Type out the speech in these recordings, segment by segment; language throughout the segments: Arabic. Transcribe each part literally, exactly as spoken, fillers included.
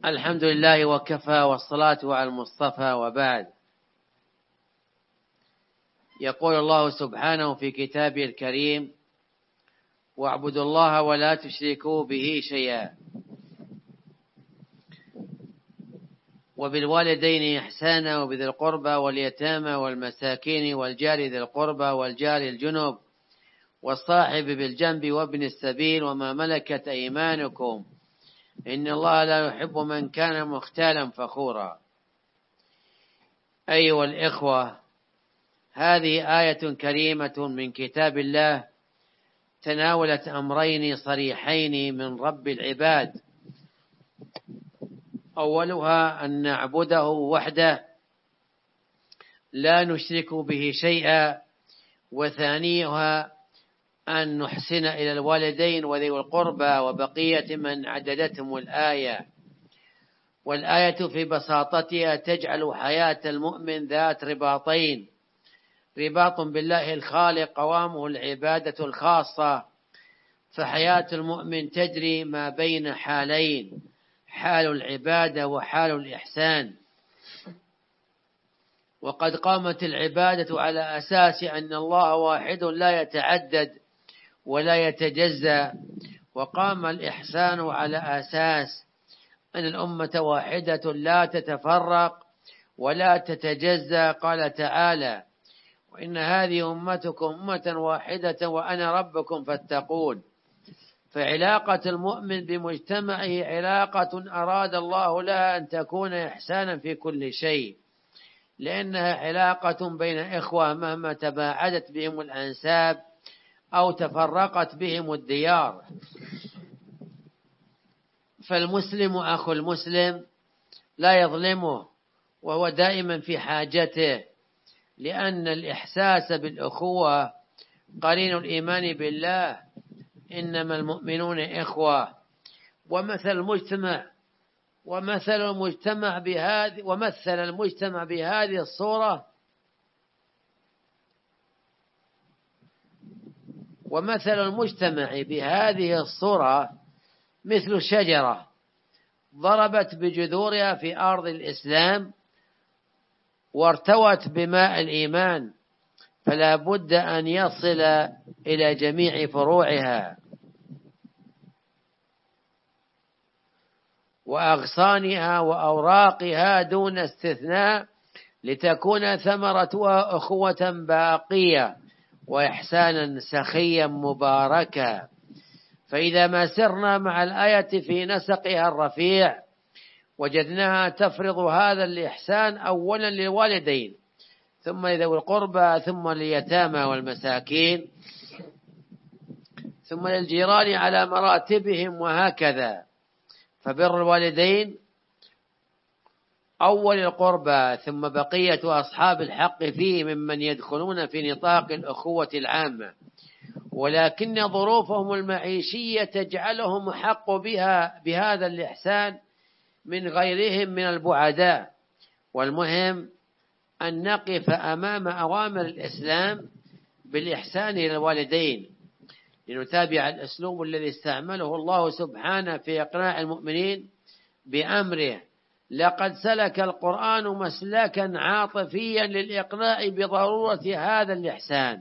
الحمد لله وكفى والصلاة على المصطفى وبعد. يقول الله سبحانه في كتابه الكريم: واعبدوا الله ولا تشركوا به شيئا وبالوالدين إحسانا وبذي القربى واليتامى والمساكين والجار ذي القربى والجار الجنب والصاحب بالجنب وابن السبيل وما ملكت أيمانكم إن الله لا يحب من كان مختالا فخورا. أيها الإخوة، هذه آية كريمة من كتاب الله تناولت أمرين صريحين من رب العباد: أولها أن نعبده وحده لا نشرك به شيئا، وثانيها أن نحسن إلى الوالدين وذوي القربى وبقية من عددتهم الآية. والآية في بساطتها تجعل حياة المؤمن ذات رباطين: رباط بالله الخالق قوامه العبادة الخاصة، فحياة المؤمن تجري ما بين حالين: حال العبادة وحال الإحسان. وقد قامت العبادة على أساس أن الله واحد لا يتعدد ولا يتجزأ، وقام الإحسان على أساس أن الأمة واحدة لا تتفرق ولا تتجزأ. قال تعالى: وإن هذه أمتكم أمة واحدة وأنا ربكم فاتقون. فعلاقة المؤمن بمجتمعه علاقة أراد الله لها أن تكون إحسانا في كل شيء، لأنها علاقة بين إخوة مهما تباعدت بهم الأنساب أو تفرقت بهم الديار. فالمسلم أخو المسلم لا يظلمه وهو دائما في حاجته، لأن الإحساس بالأخوة قرين الإيمان بالله: إنما المؤمنون إخوة. ومثل المجتمع ومثل المجتمع بهذه ومثل المجتمع بهذه الصورة ومثل المجتمع بهذه الصورة مثل شجرة ضربت بجذورها في أرض الإسلام وارتوت بماء الإيمان، فلا بد أن يصل إلى جميع فروعها وأغصانها وأوراقها دون استثناء، لتكون ثمرتها أخوة باقية وإحسانا سخيا مباركا. فإذا ما سرنا مع الآية في نسقها الرفيع وجدناها تفرض هذا الإحسان أولا للوالدين، ثم لذوي القربى، ثم لليتامى والمساكين، ثم للجيران على مراتبهم، وهكذا. فبر الوالدين أول القربى، ثم بقية أصحاب الحق فيه ممن يدخلون في نطاق الأخوة العامة، ولكن ظروفهم المعيشية تجعلهم حق بها بهذا الإحسان من غيرهم من البعداء. والمهم أن نقف أمام أوامر الإسلام بالإحسان إلى الوالدين، لنتابع الأسلوب الذي استعمله الله سبحانه في إقناع المؤمنين بأمره. لقد سلك القرآن مسلكا عاطفيا للإقناع بضرورة هذا الإحسان،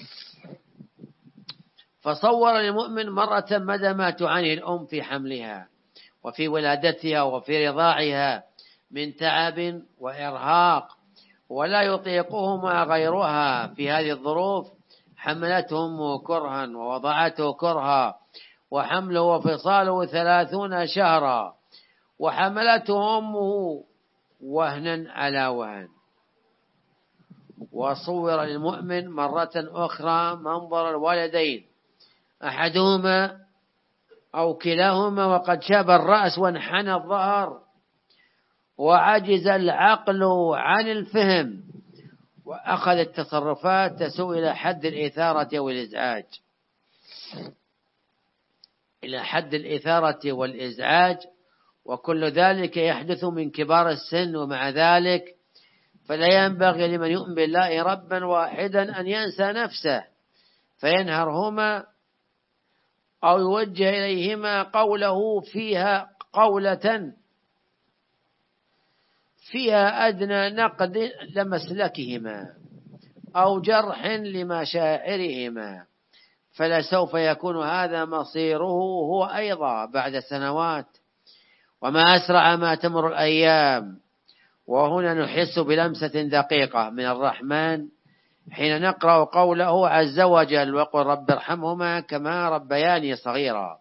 فصور المؤمن مرة مدى ما تعاني الأم في حملها وفي ولادتها وفي رضاعها من تعب وإرهاق، ولا يطيقهما غيرها. في هذه الظروف حملته أمه كرها ووضعته كرها، وحمله وفصاله ثلاثون شهرا، وحملته أمه وهنا على وهن. وصور للمؤمن مرة أخرى منظر الوالدين، أحدهما أو كلاهما وقد شاب الرأس وانحنى الظهر وعجز العقل عن الفهم، وأخذ التصرفات تسوء إلى حد الإثارة والإزعاج إلى حد الإثارة والإزعاج وكل ذلك يحدث من كبار السن. ومع ذلك فلا ينبغي لمن يؤمن بالله ربا واحدا أن ينسى نفسه فينهرهما أو يوجه إليهما قوله فيها قولة فيها أدنى نقد لمسلكهما أو جرح لمشاعرهما، فلسوف يكون هذا مصيره هو أيضا بعد سنوات. وما أسرع ما تمر الأيام. وهنا نحس بلمسة دقيقة من الرحمن حين نقرأ قوله عز وجل: وقل رب ارحمهما كما ربياني صغيرا.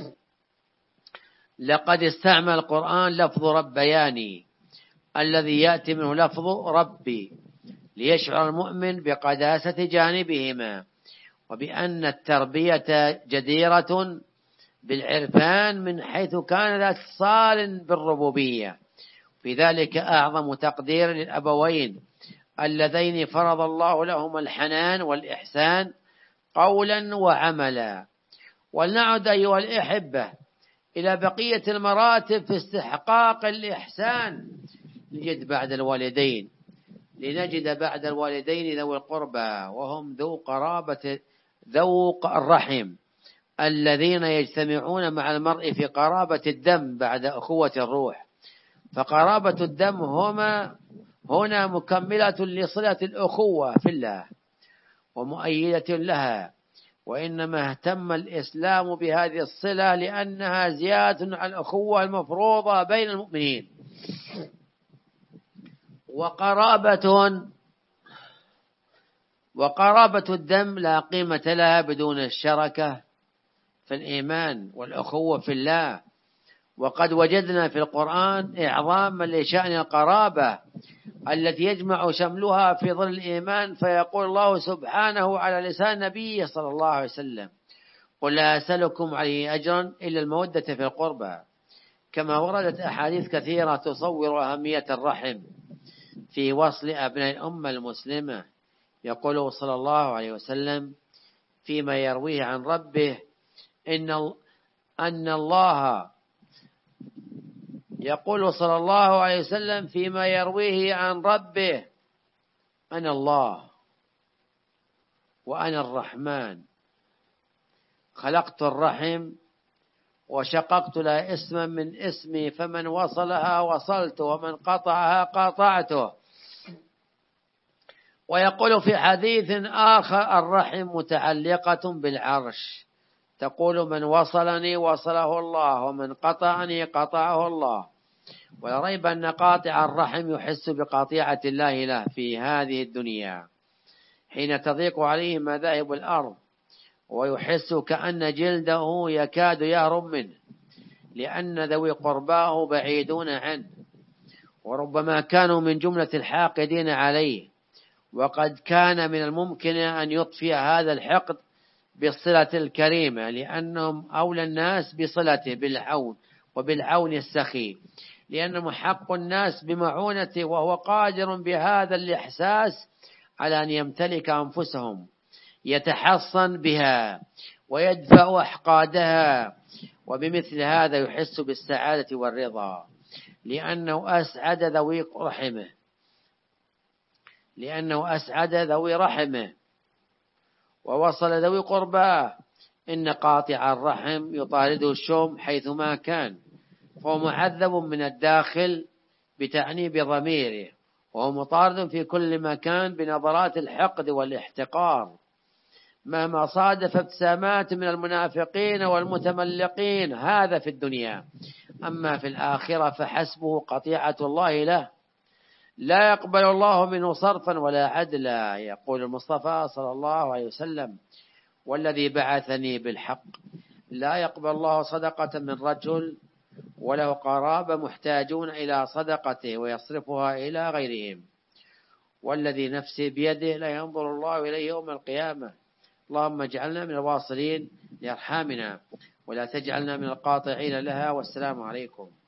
لقد استعمل القرآن لفظ ربياني الذي يأتي منه لفظ ربي ليشعر المؤمن بقداسة جانبهما، وبأن التربية جديرة بالعرفان من حيث كان ذا اتصال بالربوبية. في ذلك أعظم تقدير للأبوين اللذين فرض الله لهم الحنان والإحسان قولا وعملا. ولنعد أيها الأحبة إلى بقية المراتب في استحقاق الإحسان. نجد بعد الوالدين لنجد بعد الوالدين ذوي القربى، وهم ذو قرابة ذو الرحم الذين يجتمعون مع المرء في قرابة الدم بعد أخوة الروح. فقرابة الدم هما هنا مكملة لصلة الأخوة في الله ومؤيدة لها، وإنما اهتم الإسلام بهذه الصلة لأنها زيادة على الأخوة المفروضة بين المؤمنين. وقرابة وقرابة الدم لا قيمة لها بدون الشركة في الإيمان والأخوة في الله. وقد وجدنا في القرآن إعظاما لشأن القرابة التي يجمع شملها في ظل الإيمان، فيقول الله سبحانه على لسان نبيه صلى الله عليه وسلم: قل لا أسألكم عليه أجرا إلا المودة في القربى. كما وردت أحاديث كثيرة تصور أهمية الرحم في وصل أبناء الأمة المسلمة. يقول صلى الله عليه وسلم فيما يرويه عن ربه إن أن الله يقول صلى الله عليه وسلم فيما يرويه عن ربه: أنا الله وأنا الرحمن، خلقت الرحم وشققت لها اسما من اسمي، فمن وصلها وصلت ومن قطعها قطعته. ويقول في حديث آخر: الرحم متعلقة بالعرش، تقول من وصلني وصله الله ومن قطعني قطعه الله. ولا ريب أن قاطع الرحم يحس بقطيعة الله له في هذه الدنيا حين تضيق عليه مذاهب الأرض، ويحس كأن جلده يكاد يهرب منه لأن ذوي قرباه بعيدون عنه، وربما كانوا من جملة الحاقدين عليه. وقد كان من الممكن أن يطفئ هذا الحقد بالصلة الكريمة، لأنهم أولى الناس بصلته بالعون وبالعون السخي، لأنهم حق الناس بمعونته، وهو قادر بهذا الإحساس على أن يمتلك أنفسهم يتحصن بها ويدفع أحقادها. وبمثل هذا يحس بالسعادة والرضا لأنه أسعد ذوي رحمه لأنه أسعد ذوي رحمه ووصل ذوي قرباه. إن قاطع الرحم يطارده الشوم حيثما كان، فهو معذب من الداخل بتأنيب ضميره، وهو مطارد في كل مكان بنظرات الحقد والاحتقار، مهما صادف ابتسامات من المنافقين والمتملقين. هذا في الدنيا. أما في الآخرة فحسبه قطيعة الله له، لا يقبل الله منه صرفا ولا عدلا. يقول المصطفى صلى الله عليه وسلم: والذي بعثني بالحق لا يقبل الله صدقة من رجل وله قرابة محتاجون إلى صدقته ويصرفها إلى غيرهم، والذي نفسي بيده لا ينظر الله إليه يوم القيامة. اللهم اجعلنا من الواصلين لأرحامنا ولا تجعلنا من القاطعين لها. والسلام عليكم.